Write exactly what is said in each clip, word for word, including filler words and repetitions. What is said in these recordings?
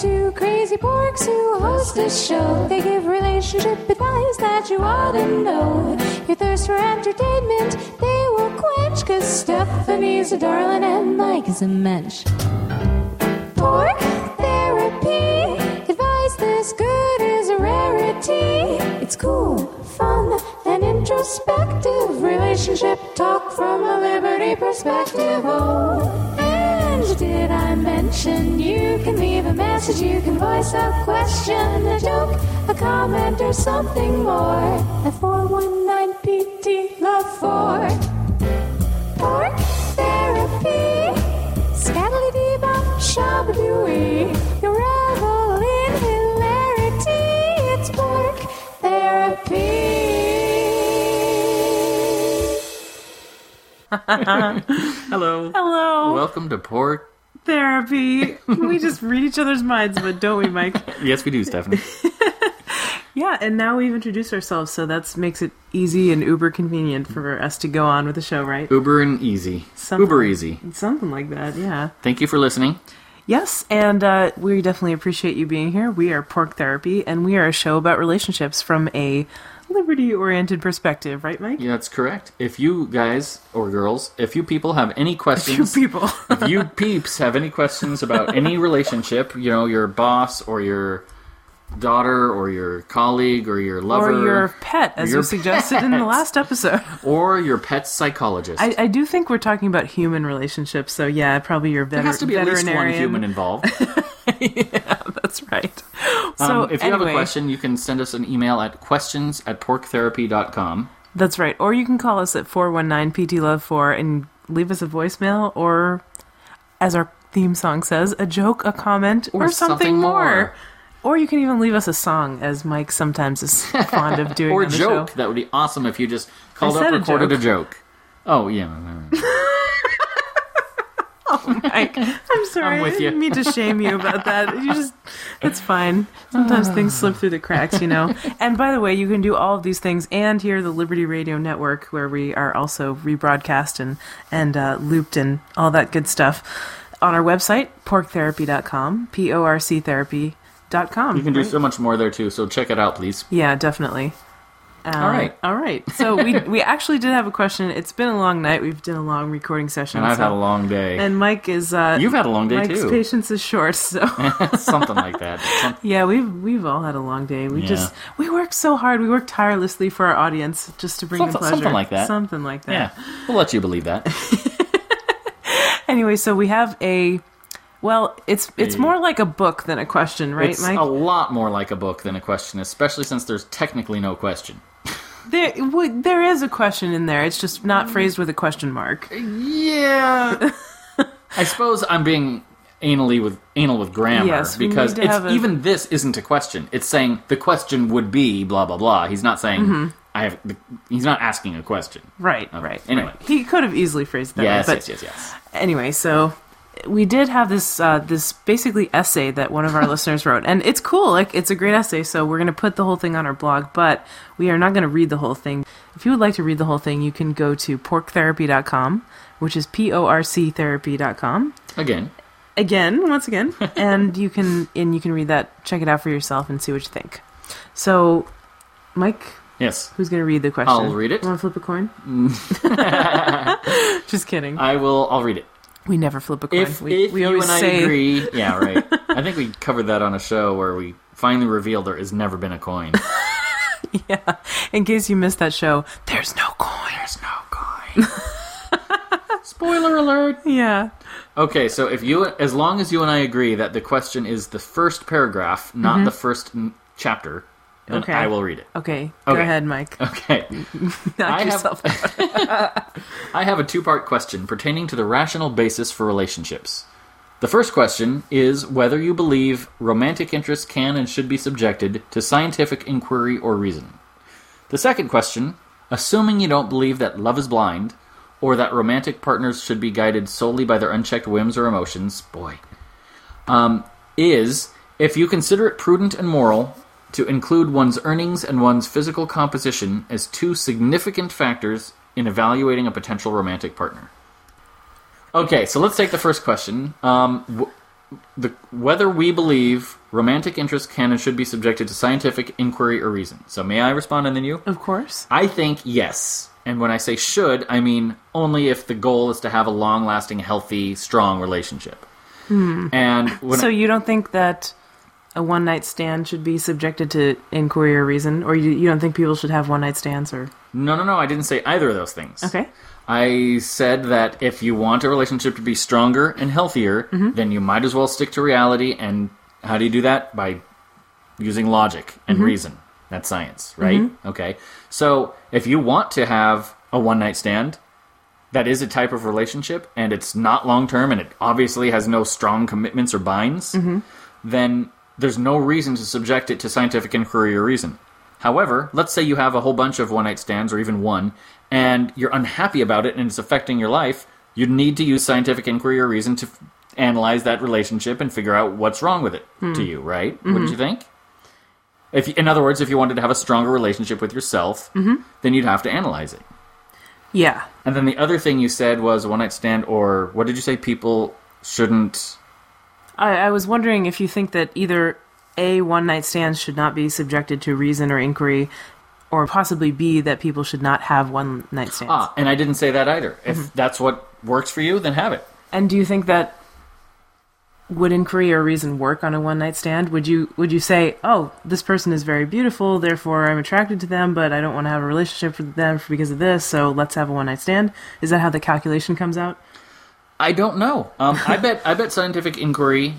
two crazy porks who host a show. They give relationship advice that you ought to know. Your thirst for entertainment, they will quench, 'cause Stephanie's a darling and Mike is a mensch. Pork therapy, advice this good is a rarity. It's cool, fun, and introspective. Relationship talk from a Liberty perspective. Oh, and did I mention you can leave a message, you can voice a question, a joke, a comment, or something more at four one nine P T Love four. Pork therapy, scatterly-dee-bop, shabba-dooey. You revel in hilarity. It's pork therapy. Hello. Hello. Welcome to Pork Therapy. We just read each other's minds, but don't we, Mike? Yes, we do, Stephanie. Yeah, and now we've introduced ourselves, so that makes it easy and uber convenient for us to go on with the show, right? Uber and easy. Something, Uber easy. Something like that, yeah. Thank you for listening. Yes, and uh, we definitely appreciate you being here. We are Pork Therapy, and we are a show about relationships from a liberty-oriented perspective, right, Mike? Yeah, that's correct. If you guys, or girls, if you people have any questions... If you people. If you peeps have any questions about any relationship, you know, your boss or your daughter or your colleague or your lover... Or your pet, as your you suggested pet. in the last episode. Or your pet's psychologist. I, I do think we're talking about human relationships, so yeah, probably your veter- there has to be at least one veterinarian. human involved. Yeah, that's right. So um, if you anyway, have a question, you can send us an email at questions at pork therapy dot com. That's right. Or you can call us at four one nine P T Love four and leave us a voicemail, or, as our theme song says, a joke, a comment, or, Or something, something more. more. Or you can even leave us a song, as Mike sometimes is fond of doing Or on a the joke. show. That would be awesome if you just called I up, said a recorded joke. a joke. Oh, yeah. Oh, Mike, I'm sorry. I'm with I you. didn't mean to shame you about that. You just, it's fine. Sometimes things slip through the cracks, you know. And by the way, you can do all of these things and hear the Liberty Radio Network, where we are also rebroadcast and and uh, looped and all that good stuff on our website, pork therapy dot com, P O R C therapy dot com. You can do right? so much more there, too, so check it out, please. Yeah, definitely. Uh, All right. All right. So we we actually did have a question. It's been a long night. We've done a long recording session. And I've so- had a long day. And Mike is... Uh, You've had a long day, Mike's too. patience is short, so... Something like that. Some- Yeah, we've we've all had a long day. We Yeah. just we work so hard. We work tirelessly for our audience just to bring Something- them pleasure. something like that. Something like that. yeah, we'll let you believe that. Anyway, so we have a well, it's it's A- more like a book than a question, right, It's Mike? a lot more like a book than a question, especially since there's technically no question. There w- there is a question in there. It's just not phrased with a question mark. Yeah. I suppose I'm being anally with anal with grammar Yes, we because need to it's, have a- even this isn't a question. It's saying the question would be blah blah blah. He's not saying Mm-hmm. I have. The, he's not asking a question. Right, Okay. right. Anyway. right. He could have easily phrased it that Yes, way, yes, but yes, yes. anyway, so we did have this uh, this basically essay that one of our listeners wrote, and it's cool. Like, it's a great essay, so we're going to put the whole thing on our blog, but we are not going to read the whole thing. If you would like to read the whole thing, you can go to pork therapy dot com, which is P O R C therapy dot com. Again, Again, once again, and you can and you can read that, check it out for yourself, and see what you think. So, Mike, yes, who's going to read the question? I'll read it. Want to flip a coin? Just kidding. I will. I'll read it. We never flip a coin. If, we if we you always and I say agree, yeah, right. I think we covered that on a show where we finally revealed there has never been a coin. Yeah. In case you missed that show, there's no coin. There's no coin. Spoiler alert. Yeah. Okay, so if you, as long as you and I agree that the question is the first paragraph, not the first n- chapter, then Okay. I will read it. Okay. Go Okay. ahead, Mike. Okay. Knock I have- yourself out. I have a two-part question pertaining to the rational basis for relationships. The first question is whether you believe romantic interests can and should be subjected to scientific inquiry or reason. The second question, assuming you don't believe that love is blind, or that romantic partners should be guided solely by their unchecked whims or emotions, boy, um, is if you consider it prudent and moral to include one's earnings and one's physical composition as two significant factors in evaluating a potential romantic partner. Okay, so let's take the first question. Um, w- the whether we believe romantic interest can and should be subjected to scientific inquiry or reason. So may I respond and then you? Of course. I think yes. And when I say should, I mean only if the goal is to have a long-lasting, healthy, strong relationship. Hmm. And when so I, you don't think that a one-night stand should be subjected to inquiry or reason? Or you, you don't think people should have one-night stands? Or No, no, no. I didn't say either of those things. Okay. I said that if you want a relationship to be stronger and healthier, Mm-hmm. then you might as well stick to reality. And how do you do that? By using logic and Mm-hmm. reason. That's science, right? Okay. So if you want to have a one-night stand, that is a type of relationship, and it's not long-term, and it obviously has no strong commitments or binds, Mm-hmm. then there's no reason to subject it to scientific inquiry or reason. However, let's say you have a whole bunch of one-night stands, or even one, and you're unhappy about it and it's affecting your life, you'd need to use scientific inquiry or reason to f- analyze that relationship and figure out what's wrong with it to you, right? Mm-hmm. Wouldn't you think? If, in other words, if you wanted to have a stronger relationship with yourself, Mm-hmm. then you'd have to analyze it. yeah. And then the other thing you said was one-night stand, or what did you say? People shouldn't... I, I was wondering if you think that either A, one-night stands should not be subjected to reason or inquiry, or possibly B, that people should not have one-night stands. Ah, and I didn't say that either. If Mm-hmm. that's what works for you, then have it. And do you think that would inquiry or reason work on a one-night stand? Would you would you say, oh, this person is very beautiful, therefore I'm attracted to them, but I don't want to have a relationship with them because of this, so let's have a one-night stand? Is that how the calculation comes out? I don't know. Um, I bet. I bet scientific inquiry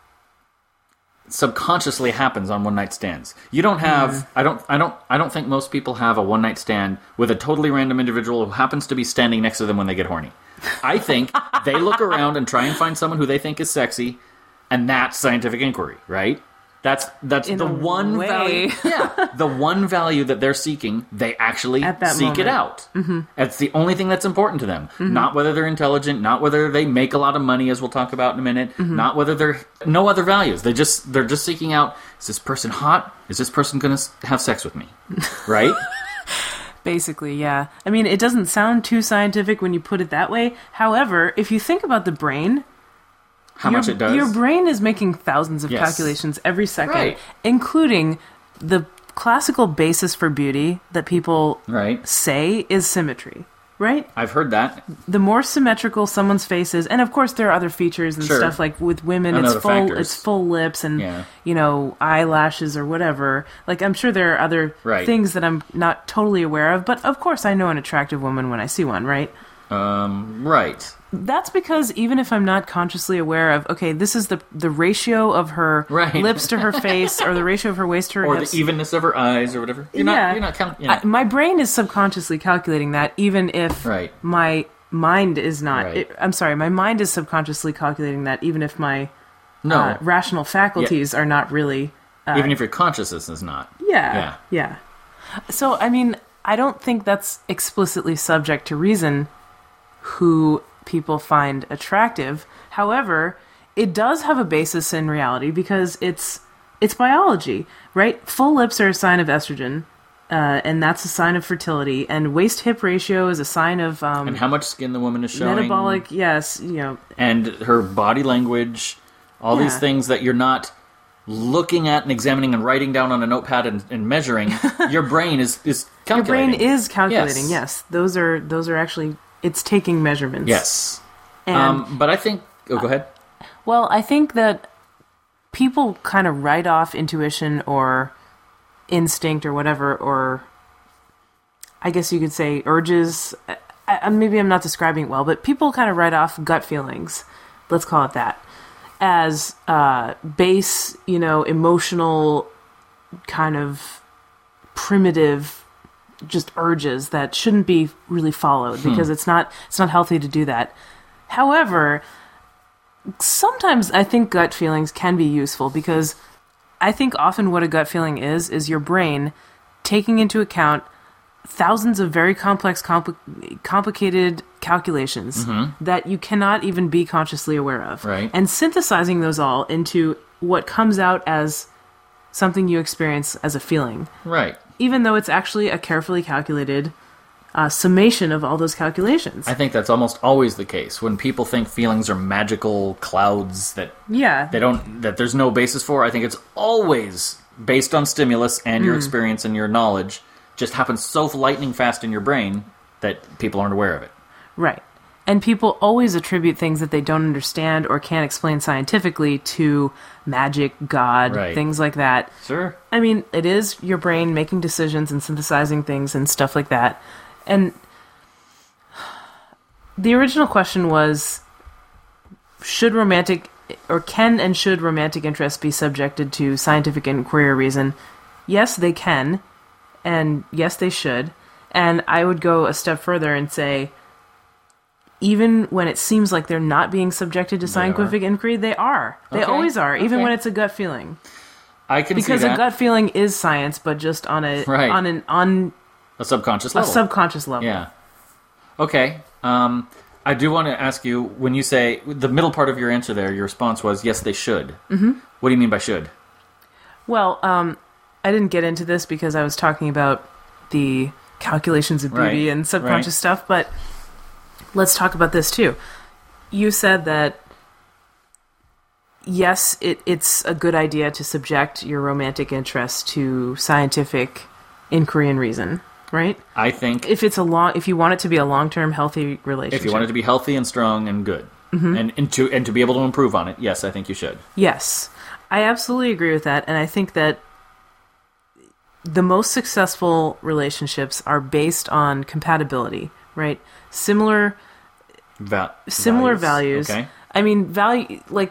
subconsciously happens on one-night stands. You don't have. Mm. I don't. I don't. I don't think most people have a one-night stand with a totally random individual who happens to be standing next to them when they get horny. I think they look around and try and find someone who they think is sexy, and that's scientific inquiry, right? That's that's In the a one way. value. Yeah, the one value that they're seeking, they actually At that seek it moment. out. Mm-hmm. That's the only thing that's important to them. Not whether they're intelligent, not whether they make a lot of money, as we'll talk about in a minute. Mm-hmm. Not whether they're no other values. They just they're just seeking out: is this person hot? Is this person going to have sex with me? Right? Basically, yeah. I mean, it doesn't sound too scientific when you put it that way. However, if you think about the brain, How your, much it does? your brain is making thousands of Yes. calculations every second, Right. including the classical basis for beauty that people Right. say is symmetry, right? I've heard that. The more symmetrical someone's face is, and of course there are other features and Sure. stuff, like with women, I know it's the full, factors. it's full lips and Yeah. you know eyelashes or whatever. Like I'm sure there are other Right. things that I'm not totally aware of, but of course I know an attractive woman when I see one, right? Um, right. That's because even if I'm not consciously aware of, okay, this is the the ratio of her Right. lips to her face, or the ratio of her waist to her Or hips. the evenness of her eyes, or whatever. You're yeah, not. You're not counting. You know. I- my brain is subconsciously calculating that, even if Right. my mind is not. Right. It, I'm sorry, my mind is subconsciously calculating that, even if my no. uh, rational faculties are not really. even if your consciousness is not. Yeah, Yeah. yeah. So, I mean, I don't think that's explicitly subject to reason who people find attractive. However, it does have a basis in reality because it's it's biology, right? Full lips are a sign of estrogen, uh, and that's a sign of fertility. And waist-hip ratio is a sign of um, And how much skin the woman is showing. metabolic. Yes, you know, And her body language. All these Yeah. things that you're not looking at and examining and writing down on a notepad and, and measuring. Your brain is, is your calculating. brain is calculating. Yes. Yes, those are those are actually it's taking measurements. Yes. and Um, but I think... Oh, go ahead. well, I think that people kind of write off intuition or instinct or whatever, or I guess you could say urges. I, I, maybe I'm not describing it well, but people kind of write off gut feelings, let's call it that, as uh, base, you know, emotional, kind of primitive, just urges that shouldn't be really followed because it's not it's not healthy to do that. However, sometimes I think gut feelings can be useful because I think often what a gut feeling is is your brain taking into account thousands of very complex, compli- complicated calculations that you cannot even be consciously aware of, Right. and synthesizing those all into what comes out as something you experience as a feeling, Right. even though it's actually a carefully calculated uh, summation of all those calculations. I think that's almost always the case. When people think feelings are magical clouds that yeah. they don't that there's no basis for, I think it's always based on stimulus and your Mm. experience and your knowledge. Just happens so lightning fast in your brain that people aren't aware of it. Right. And people always attribute things that they don't understand or can't explain scientifically to magic, God, Right. things like that. Sure. I mean, it is your brain making decisions and synthesizing things and stuff like that. And the original question was, should romantic, or can and should romantic interests be subjected to scientific inquiry or reason? Yes, they can. And yes, they should. And I would go a step further and say, even when it seems like they're not being subjected to scientific inquiry, they are. They Okay. always are, even Okay. when it's a gut feeling. I can Because see a that. gut feeling is science, but just on a Right. on an on a subconscious a level. subconscious level. Yeah. Okay. Um, I do want to ask you, when you say, the middle part of your answer there, your response was, yes, they should. Mm-hmm. What do you mean by should? Well, um, I didn't get into this because I was talking about the calculations of beauty Right. and subconscious Right. stuff, but let's talk about this too. You said that yes, it, it's a good idea to subject your romantic interests to scientific inquiry and reason, right? I think If it's a long, if you want it to be a long-term healthy relationship. if you want it to be healthy and strong and good, Mm-hmm. and, and, to, and to be able to improve on it, yes, I think you should. Yes, I absolutely agree with that, and I think that the most successful relationships are based on compatibility, right? Similar, Va- similar values. Okay. I mean, value like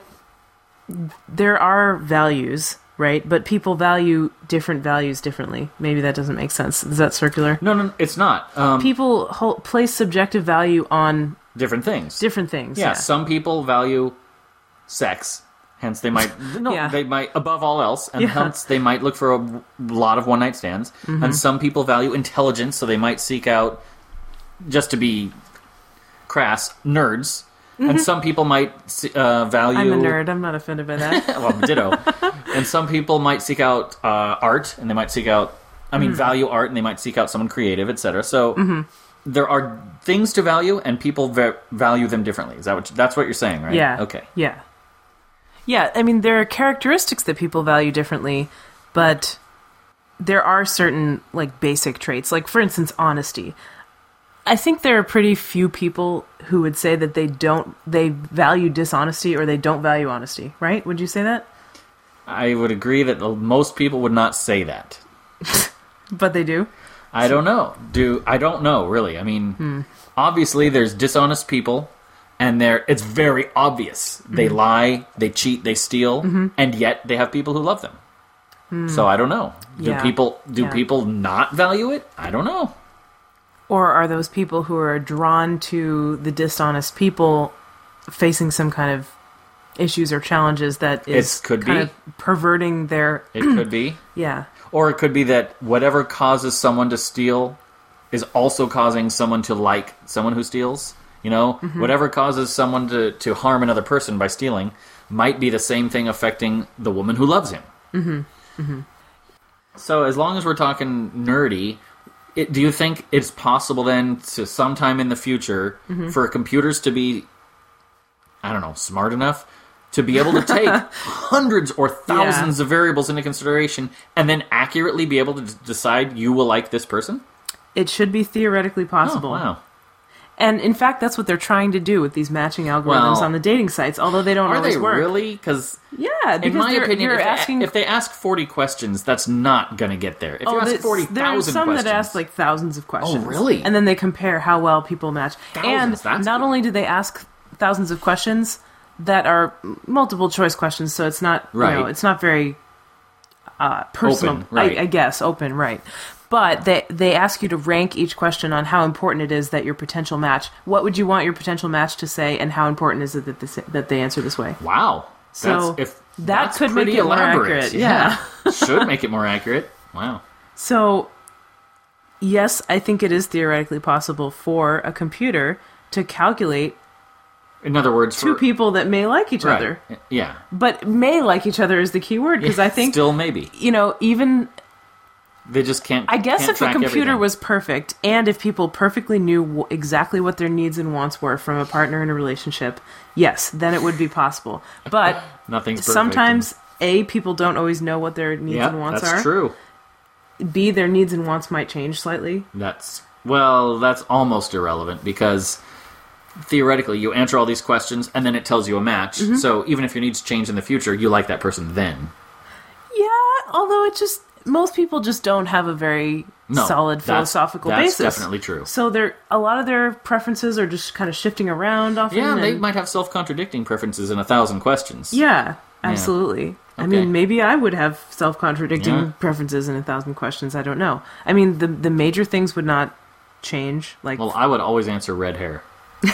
there are values, right? But people value different values differently. Maybe that doesn't make sense. Is that circular? No, no, it's not. Um, People hold, place subjective value on different things. different things. Yeah, Yeah, some people value sex. Hence, they might no, Yeah. they might above all else, and Yeah. hence they might look for a lot of one night stands. Mm-hmm. And some people value intelligence, so they might seek out, just to be crass, nerds. And some people might uh, value. Mm-hmm. I'm a nerd. I'm not offended by that. Well, ditto. And some people might seek out uh, art, and they might seek out. I Mm. mean, value art, and they might seek out someone creative, et cetera. So Mm-hmm. there are things to value, and people va- value them differently. Is that what? That's what you're saying, right? Yeah. Okay. Yeah. Yeah, I mean, there are characteristics that people value differently, but there are certain, like, basic traits. Like, for instance, honesty. I think there are pretty few people who would say that they don't, they value dishonesty or they don't value honesty, right? Would you say that? I would agree that the- most people would not say that. But they do? I don't know. Do I don't know really. I mean, Hmm. obviously there's dishonest people, and they're it's very obvious. They Mm-hmm. lie, they cheat, they steal, and yet they have people who love them. So I don't know. Do Hmm. Yeah. people do Yeah. people not value it? I don't know. Or are those people who are drawn to the dishonest people facing some kind of issues or challenges that is It could kind be. of perverting their, It could be. yeah. Or it could be that whatever causes someone to steal is also causing someone to like someone who steals. You know, Mm-hmm. whatever causes someone to, to harm another person by stealing might be the same thing affecting the woman who loves him. Mm-hmm. Mm-hmm. So as long as we're talking nerdy, it, do you think it's possible then to sometime in the future Mm-hmm. for computers to be, I don't know, smart enough to be able to take hundreds or thousands of variables into consideration and then accurately be able to d- decide you will like this person? It should be theoretically possible. Oh, wow. And in fact, that's what they're trying to do with these matching algorithms Well, on the dating sites, although they don't Are always they work. really? Because Yeah, because in my they're, opinion, they're if they, asking. if they ask forty questions, that's not going to get there. If you oh, ask this- forty there are thousand some questions, that ask like thousands of questions. really? And then they compare how well people match. Thousands, and that's not good. only do they ask thousands of questions that are multiple choice questions, so it's not you know, Right. it's not very uh, personal. Open, right. I, I guess open, right? But they they ask you to rank each question on how important it is that your potential match. What would you want your potential match to say, and how important is it that this, that they answer this way? wow. So that's, if, that that's could make pretty it more elaborate. accurate, yeah. Should make it more accurate. Wow. So, yes, I think it is theoretically possible for a computer to calculate In other words, two for, people that may like each right. other. Yeah. But may like each other is the key word, because I think, Still maybe. you know, even They just can't. I guess can't if a track computer everything. was perfect, and if people perfectly knew w- exactly what their needs and wants were from a partner in a relationship, yes, then it would be possible. But Nothing's perfect. sometimes, A, people don't always know what their needs yeah, and wants that's are. true. B, their needs and wants might change slightly. That's well, that's almost irrelevant because theoretically, you answer all these questions and then it tells you a match. Mm-hmm. So even if your needs change in the future, you like that person then. Yeah, although it just most people just don't have a very No, solid that's- philosophical that's basis. definitely true. So they're a lot of their preferences are just kind of shifting around often. Yeah, they and- might have self-contradicting preferences in a thousand questions. Yeah, absolutely. I Okay. mean, maybe I would have self-contradicting Yeah. preferences in a thousand questions. I don't know. I mean, the the major things would not change. Like, Well, I would always answer red hair. you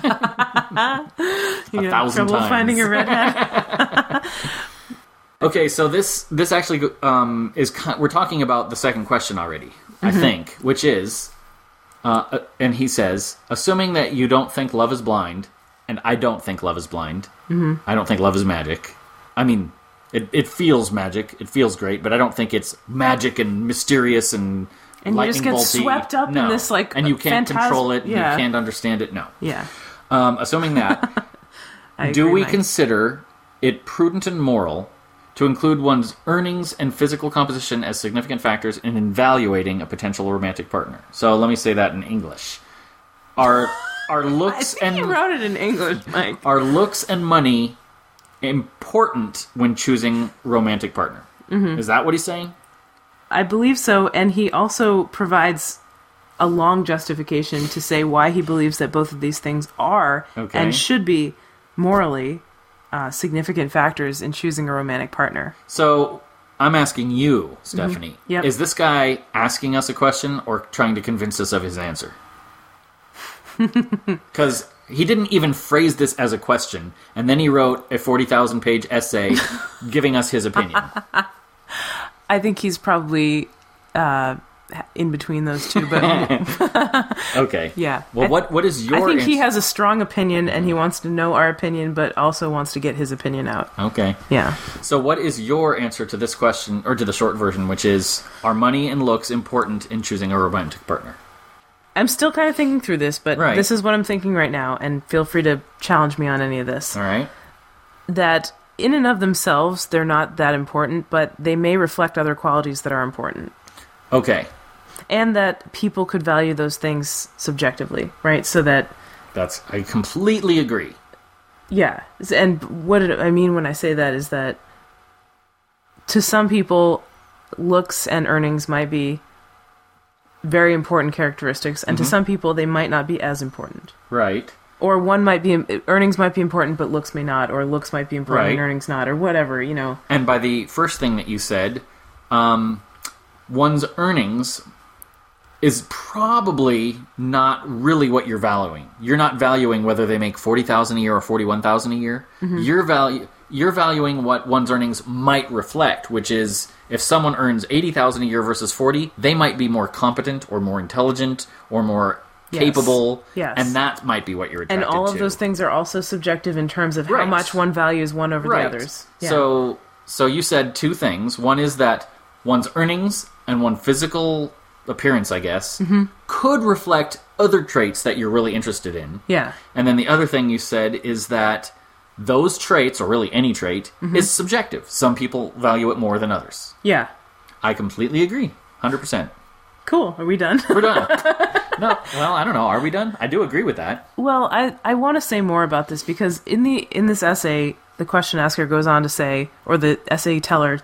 a know, thousand trouble times. finding a redhead. Okay, so this this actually um, is ki- we're talking about the second question already, Mm-hmm. I think, which is, uh, uh, and he says, assuming that you don't think love is blind, and I don't think love is blind. Mm-hmm. I don't think love is magic. I mean, it it feels magic. It feels great, but I don't think it's magic and mysterious and And you lightning just get bolty. swept up in No. this, like, and you can't phantas- control it. yeah. You can't understand it. No. Yeah. Um, assuming that. I Do agree, we Mike. consider it prudent and moral to include one's earnings and physical composition as significant factors in evaluating a potential romantic partner? So let me say that in English. Are are I looks think and you wrote it in English, Mike. are looks and money important when choosing romantic partner? Mm-hmm. Is that what he's saying? I believe so, and he also provides a long justification to say why he believes that both of these things are Okay. and should be morally uh, significant factors in choosing a romantic partner. So I'm asking you, Stephanie. Mm-hmm. Yep. Is this guy asking us a question or trying to convince us of his answer? Because he didn't even phrase this as a question, and then he wrote a forty thousand page essay giving us his opinion. I think he's probably uh, in between those two, but Okay. yeah. Well, I- what what is your I think he answer? has a strong opinion, and he wants to know our opinion, but also wants to get his opinion out. Okay. Yeah. So what is your answer to this question, or to the short version, which is, are money and looks important in choosing a romantic partner? I'm still kind of thinking through this, but Right. this is what I'm thinking right now, and feel free to challenge me on any of this. All right. That in and of themselves, they're not that important, but they may reflect other qualities that are important. Okay. And that people could value those things subjectively, right? So that, That's I completely agree. yeah. And what I mean when I say that is that to some people, looks and earnings might be very important characteristics, and to some people, they might not be as important. Right. Or one might be, earnings might be important, but looks may not, or looks might be important Right. and earnings not, or whatever, you know. And by the first thing that you said, um, one's earnings is probably not really what you're valuing. You're not valuing whether they make forty thousand dollars a year or forty-one thousand dollars a year. Mm-hmm. You're value you're valuing what one's earnings might reflect, which is if someone earns eighty thousand dollars a year versus forty, they might be more competent or more intelligent or more Yes. capable, Yes. and that might be what you're And attracted all of to. those things are also subjective in terms of how Right. much one values one over Right. the others. Yeah. So, so you said two things. One is that one's earnings and one physical appearance, I guess, Mm-hmm. could reflect other traits that you're really interested in. yeah. And then the other thing you said is that those traits, or really any trait, Mm-hmm. is subjective. Some people value it more than others. Yeah. I completely agree. one hundred percent. Cool. Are we done? We're done. No, well, I don't know. Are we done? I do agree with that. Well, I, I want to say more about this because in the in this essay, the question asker goes on to say, or the essay teller.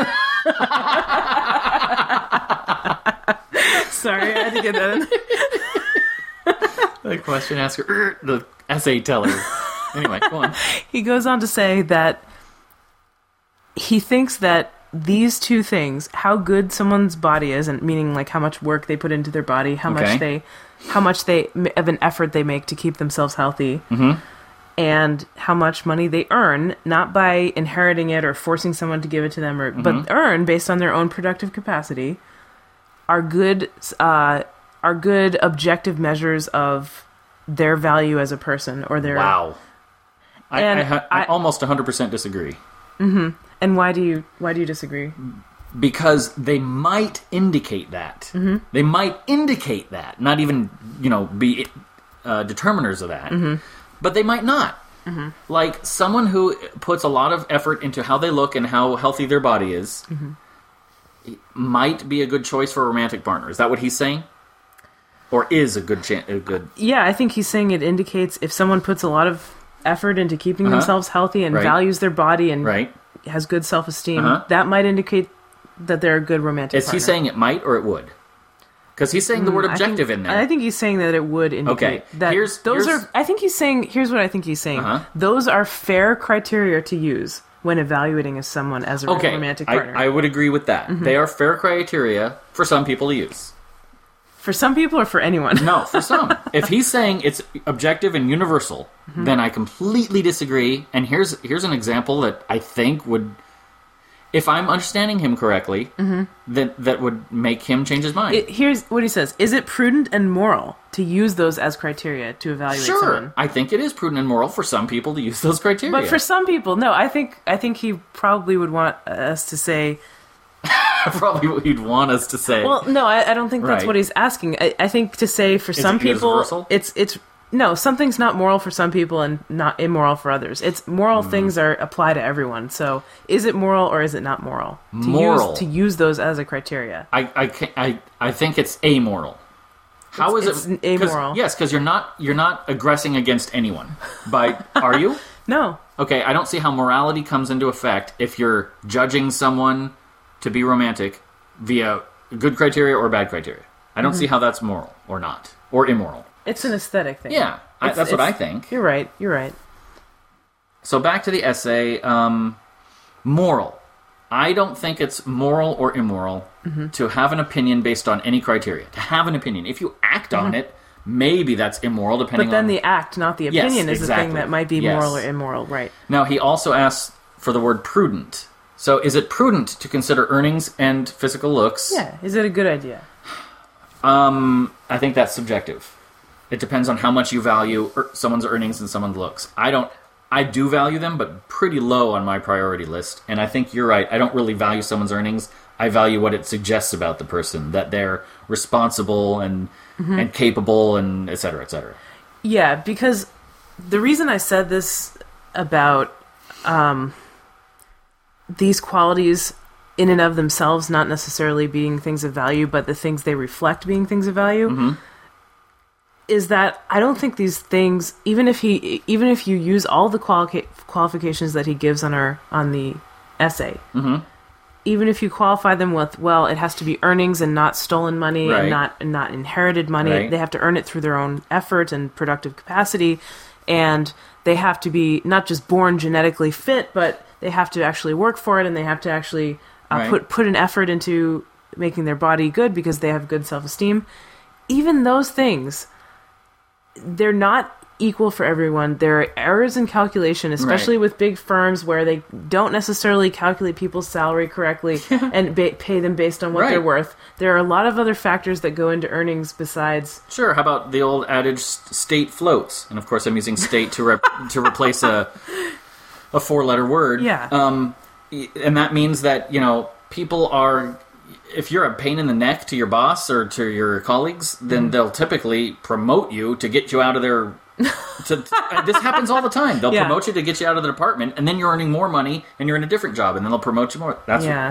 Sorry, I had to get that in. The question asker, the essay teller. Anyway, go on. He goes on to say that he thinks that these two things, how good someone's body is, and meaning like how much work they put into their body, how Okay. much they, how much they of an effort they make to keep themselves healthy, Mm-hmm. and how much money they earn, not by inheriting it or forcing someone to give it to them, or Mm-hmm. but earn based on their own productive capacity, are good, uh, are good objective measures of their value as a person or their. Wow. I, And I, ha- I I- almost one hundred percent disagree. And why do you why do you disagree? because they might indicate that. Mm-hmm. They might indicate that, not even, you know, be uh, determiners of that. Mm-hmm. But they might not. Mm-hmm. Like, someone who puts a lot of effort into how they look and how healthy their body is mm-hmm. might be a good choice for a romantic partner. Is that what he's saying? Or is a good chance? A good? Yeah, I think he's saying it indicates if someone puts a lot of effort into keeping uh-huh. themselves healthy and right. values their body and right. has good self-esteem, uh-huh. that might indicate that they're a good romantic Is partner. he saying it might or it would? Because he's saying the word objective think, in there. I think he's saying that it would indicate okay. that here's, those here's, are... I think he's saying... Here's what I think he's saying. Uh-huh. Those are fair criteria to use when evaluating as someone as a okay. romantic partner. I, I would agree with that. Mm-hmm. They are fair criteria for some people to use. For some people or for anyone? No, for some. If he's saying it's objective and universal, mm-hmm. then I completely disagree. And here's here's an example that I think would... If I'm understanding him correctly, mm-hmm. that that would make him change his mind. It, here's what he says. Is it prudent and moral to use those as criteria to evaluate sure. someone? I think it is prudent and moral for some people to use those criteria. But for some people, no. I think I think he probably would want us to say... probably what he'd want us to say. Well, no, I, I don't think that's right. what he's asking. I, I think to say for is some it people... universal? It's it's... No, something's not moral for some people and not immoral for others. It's moral mm. things are apply to everyone. So, is it moral or is it not moral? To moral. Use, to use those as a criteria. I I can, I, I think it's amoral. How it's, is it's it? amoral? Yes, because you're not you're not aggressing against anyone. By are you? No. Okay, I don't see how morality comes into effect if you're judging someone to be romantic via good criteria or bad criteria. I don't mm-hmm. see how that's moral or not or immoral. It's an aesthetic thing. Yeah, I, that's what I think. You're right, you're right. So back to the essay, um, moral. I don't think it's moral or immoral mm-hmm. to have an opinion based on any criteria. To have an opinion. If you act mm-hmm. on it, maybe that's immoral depending on... But then on... the act, not the opinion, yes, is exactly. the thing that might be yes. moral or immoral, right. Now, he also asks for the word prudent. So is it prudent to consider earnings and physical looks? Yeah, is it a good idea? Um, I think that's subjective. It depends on how much you value er- someone's earnings and someone's looks. I don't. I do value them, but pretty low on my priority list. And I think you're right. I don't really value someone's earnings. I value what it suggests about the person, that they're responsible and mm-hmm. and capable, and et cetera, et cetera. Yeah, because the reason I said this about um, these qualities in and of themselves not necessarily being things of value, but the things they reflect being things of value. Mm-hmm. Is that I don't think these things, even if he, even if you use all the quali- qualifications that he gives on our on the essay, mm-hmm. even if you qualify them with, well, it has to be earnings and not stolen money right. and not and not inherited money. Right. They have to earn it through their own effort and productive capacity, and they have to be not just born genetically fit, but they have to actually work for it, and they have to actually uh, right. put put an effort into making their body good because they have good self-esteem. Even those things. They're not equal for everyone. There are errors in calculation, especially right. with big firms where they don't necessarily calculate people's salary correctly and ba- pay them based on what right. they're worth. There are a lot of other factors that go into earnings besides... Sure, how about the old adage, state floats? And of course I'm using state to rep- to replace a a four-letter word. Yeah. Um, and that means that, you know, people are... If you're a pain in the neck to your boss or to your colleagues, then mm. they'll typically promote you to get you out of their... To, to, this happens all the time. They'll yeah. promote you to get you out of the department, and then you're earning more money, and you're in a different job, and then they'll promote you more. That's yeah.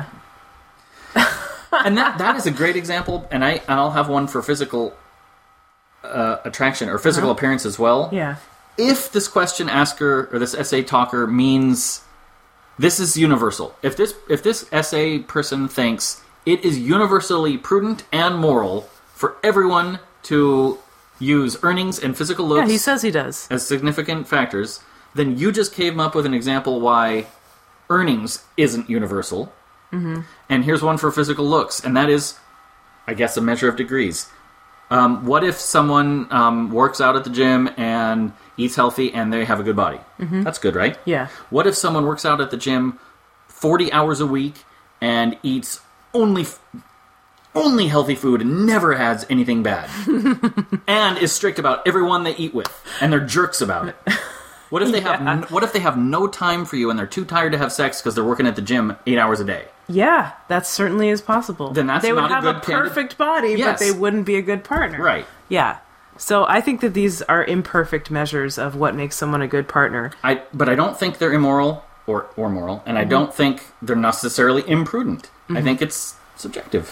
What, and that that is a great example, and, I, and I'll have one for physical uh, attraction or physical uh-huh. appearance as well. Yeah. If this question asker or this essay talker means this is universal, if this if this essay person thinks... It is universally prudent and moral for everyone to use earnings and physical looks yeah, he says he does. as significant factors. Then you just came up with an example why earnings isn't universal. Mm-hmm. And here's one for physical looks, and that is, I guess, a measure of degrees. Um, what if someone um, works out at the gym and eats healthy and they have a good body? Mm-hmm. That's good, right? Yeah. What if someone works out at the gym forty hours a week and eats only only healthy food and never has anything bad and is strict about everyone they eat with and they're jerks about it? What if they yeah. have n- what if they have no time for you and they're too tired to have sex because they're working at the gym eight hours a day? Yeah, that certainly is possible. Then that's they would not a have good a candid- perfect body, Yes. but they wouldn't be a good partner. Right. Yeah. So I think that these are imperfect measures of what makes someone a good partner. I, but I don't think they're immoral or, or moral, and I Mm-hmm. don't think they're necessarily imprudent. I think it's subjective.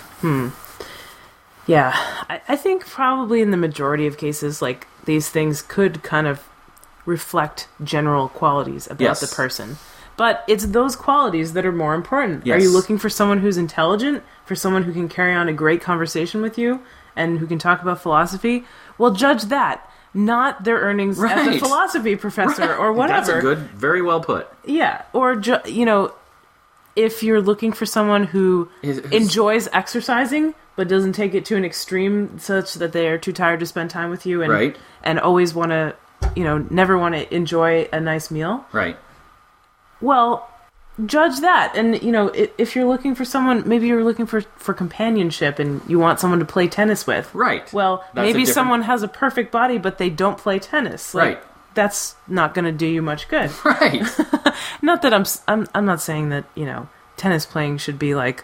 Yeah. I, I think probably in the majority of cases, like, these things could kind of reflect general qualities about Yes. the person. But it's those qualities that are more important. Yes. Are you looking for someone who's intelligent? For someone who can carry on a great conversation with you? And who can talk about philosophy? Well, judge that. Not their earnings as Right. a philosophy professor or whatever. That's a good, very well put. Yeah. Or, ju- you know, if you're looking for someone who Is- is- enjoys exercising but doesn't take it to an extreme such that they are too tired to spend time with you and Right. and always want to, you know, never want to enjoy a nice meal. Right. Well, judge that. And, you know, if, if you're looking for someone, maybe you're looking for, for companionship and you want someone to play tennis with. Right. Well, That's a maybe different- someone has a perfect body, but they don't play tennis. Like, Right. That's not going to do you much good. Right. Not that I'm, s- I'm, I'm not saying that, you know, tennis playing should be like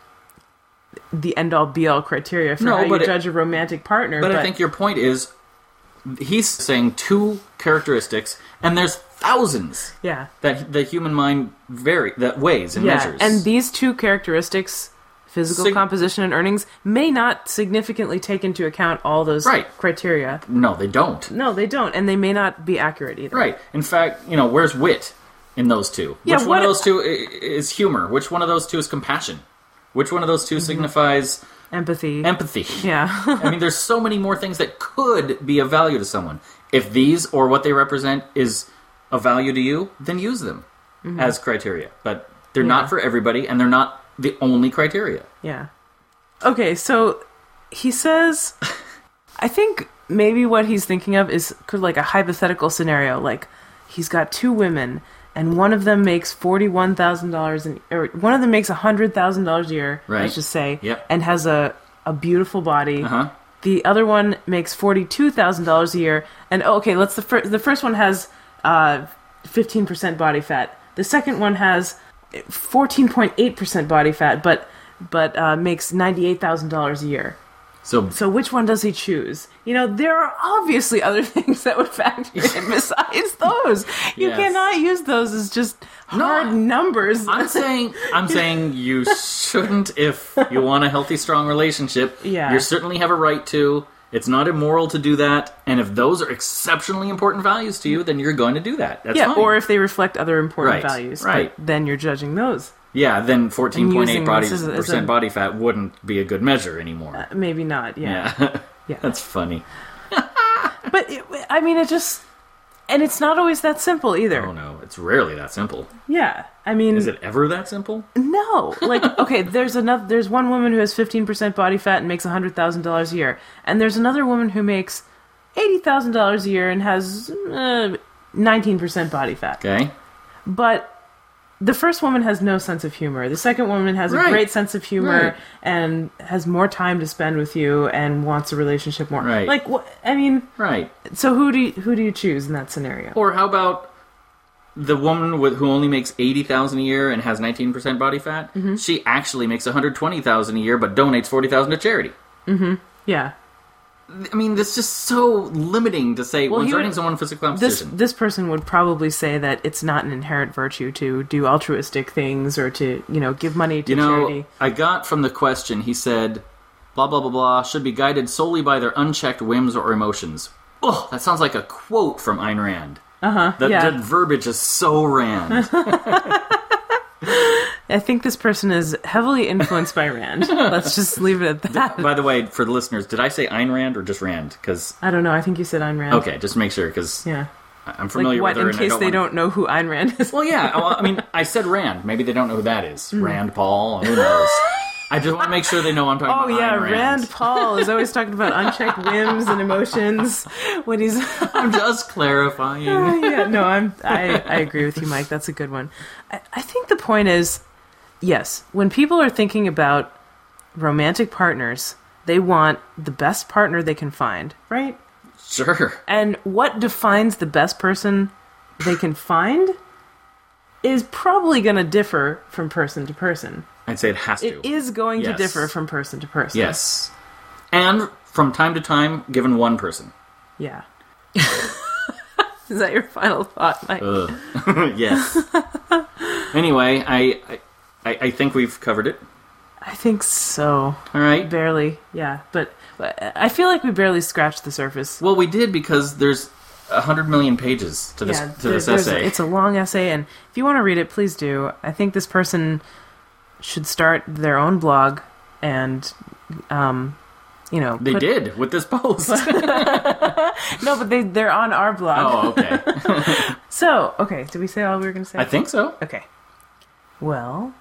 the end all be all criteria for No, how you but it- judge a romantic partner. But I think your point is, he's saying two characteristics, and there's thousands yeah. that the human mind vary that weighs and Yeah. measures. And these two characteristics, physical Sig- composition and earnings, may not significantly take into account all those Right. criteria. no, they don't. No, they don't. And they may not be accurate either. Right. In fact, you know, where's wit in those two? Yeah, Which one what- of those two i- is humor? Which one of those two is compassion? Which one of those 2 Mm-hmm. signifies Empathy. empathy? yeah. I mean, there's so many more things that could be of value to someone. If these or what they represent is of value to you, then use them as criteria. But they're Mm-hmm. Yeah. not for everybody, and they're not the only criteria. Yeah. Okay, so he says, I think maybe what he's thinking of is could like a hypothetical scenario. Like he's got two women, and one of them makes forty-one thousand dollars, or one of them makes one hundred thousand dollars a year, Right. let's just say, Yep. and has a, a beautiful body. Uh-huh. The other one makes forty-two thousand dollars a year, and oh, okay, let's the fir- the first one has uh, fifteen percent body fat. The second one has fourteen point eight percent body fat, but but uh, makes ninety-eight thousand dollars a year. So, So which one does he choose? You know, there are obviously other things that would factor in besides those. You Yes. cannot use those as just hard No, numbers. I'm saying I'm saying you shouldn't if you want a healthy, strong relationship. Yeah. You certainly have a right to. It's not immoral to do that. And if those are exceptionally important values to you, then you're going to do that. That's yeah, fine. or if they reflect other important Right, values, right. But then you're judging those. yeah, then fourteen point eight using body this as a- as percent a- body fat wouldn't be a good measure anymore. Maybe not. Yeah, yeah. Yeah. That's funny. but it, I mean, it just, and it's not always that simple either. Oh no, it's rarely that simple. Yeah, I mean, Is it ever that simple? no. Like, okay, there's another. There's one woman who has fifteen percent body fat and makes a hundred thousand dollars a year, and there's another woman who makes eighty thousand dollars a year and has nineteen percent body fat. Okay. But the first woman has no sense of humor. The second woman has Right. a great sense of humor Right. and has more time to spend with you and wants a relationship more. Right. Like, what? I mean, Right. so who do you, who do you choose in that scenario? Or how about the woman with who only makes eighty thousand a year and has nineteen percent body fat? Mm-hmm. She actually makes one hundred twenty thousand a year, but donates forty thousand to charity. Yeah. I mean, that's just so limiting to say Well, when he starting would- someone in physical This competition. this person would probably say that it's not an inherent virtue to do altruistic things or to, you know, give money to You know, charity. I got from the question, he said, blah, blah, blah, blah, should be guided solely by their unchecked whims or emotions. Oh, that sounds like a quote from Ayn Rand. Uh-huh. That, yeah. that verbiage is so Rand. I think this person is heavily influenced by Rand. Let's just leave it at that. By the way, for the listeners, did I say Ayn Rand or just Rand? Because I don't know. I think you said Ayn Rand. okay, just make sure, because Yeah. I'm Like familiar what, with her. in and I case don't they wanna- don't know who Ayn Rand is? Well, yeah. Well, I mean, I said Rand. Maybe they don't know who that is. Hmm. Rand Paul. Who knows? I just want to make sure they know I'm talking Oh about yeah, Ayn Rand. Rand Paul is always talking about unchecked whims and emotions when he's. I'm just clarifying. yeah, no, I'm. I, I agree with you, Mike. That's a good one. I, I think the point is, yes, when people are thinking about romantic partners, they want the best partner they can find, right? Sure. And what defines the best person they can find is probably going to differ from person to person. I'd say it has to. It is going Yes. to differ from person to person. Yes. And from time to time, given one person. Yeah. Is that your final thought, Mike? Ugh. Yes. Anyway, I, I I think we've covered it. I think so. All right. Barely, yeah. But, but I feel like we barely scratched the surface. Well, we did because there's a hundred million pages to this yeah, to this there- there's a- essay. it's a long essay, and if you want to read it, please do. I think this person should start their own blog, and, um, you know... They put- did with this post. No, but they, they're on our blog. Oh, okay. So, okay, did we say all we were going to say? I think so. Okay. Well...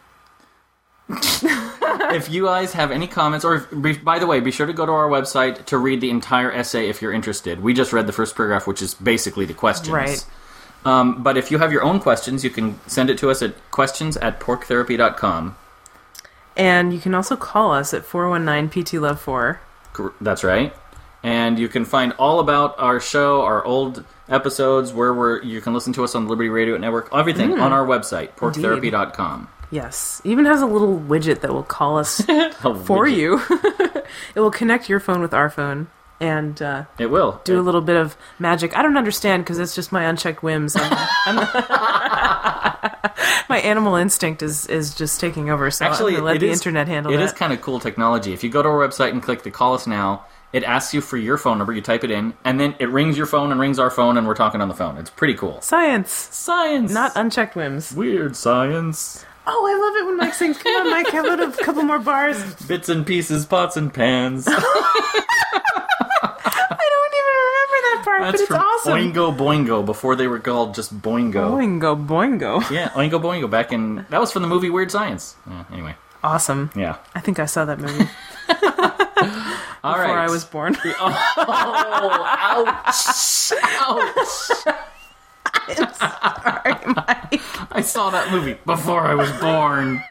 If you guys have any comments, or if, be- by the way, be sure to go to our website to read the entire essay if you're interested. We just read the first paragraph, which is basically the questions. Right. Um, but if you have your own questions, you can send it to us at questions at pork therapy dot com. And you can also call us at four one nine P T Love four. Cor- That's right. And you can find all about our show, our old episodes, where we're, you can listen to us on the Liberty Radio Network, everything on our website, pork therapy dot com. Yes. Even has a little widget that will call us for widget. you. It will connect your phone with our phone and uh, It will. do a little bit of magic. I don't understand because it's just my unchecked whims. I'm, I'm, my animal instinct is, is just taking over, so Actually, I'm going to let it the is- internet handle It that. is kind of cool technology. If you go to our website and click the Call Us Now, it asks you for your phone number, you type it in, and then it rings your phone and rings our phone, and we're talking on the phone. It's pretty cool. Science. Science! Not unchecked whims. weird science. Oh, I love it when Mike sings. Come on, Mike, have a little- couple more bars. Bits and pieces, pots and pans. I don't even remember that part, That's but it's from awesome. Oingo Boingo, before they were called just Boingo. Boingo, boingo. Yeah, Oingo Boingo, back in... That was from the movie Weird Science. Yeah, anyway, Awesome. yeah. I think I saw that movie All before right. I was born. Oh, ouch! Ouch! Sorry, Mike. I saw that movie before I was born.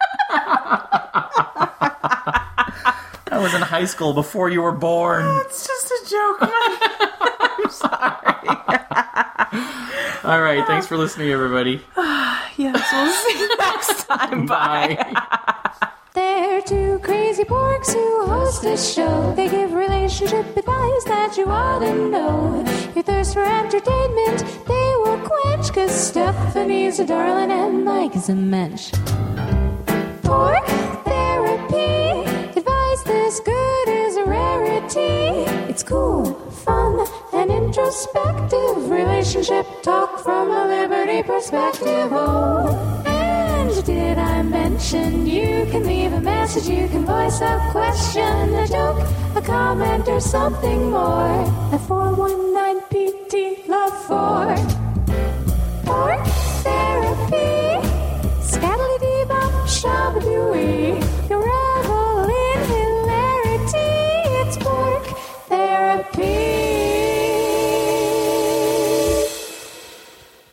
I was in high school before you were born. It's just a joke, Mike. I'm sorry. All right, thanks for listening, everybody. Yes, we'll see you next time. Bye. Bye. They're two crazy porks who host a show. They give relationship advice that you ought to know. Your thirst for entertainment, they will quench. Cause Stephanie's a darling and Mike is a mensch. Pork therapy, advice this good is a rarity. It's cool, fun, and introspective. Relationship talk from a liberty perspective. Oh, and did I mention you can leave a message, you can voice a question, a joke, a comment, or something more at four one nine P T Love four.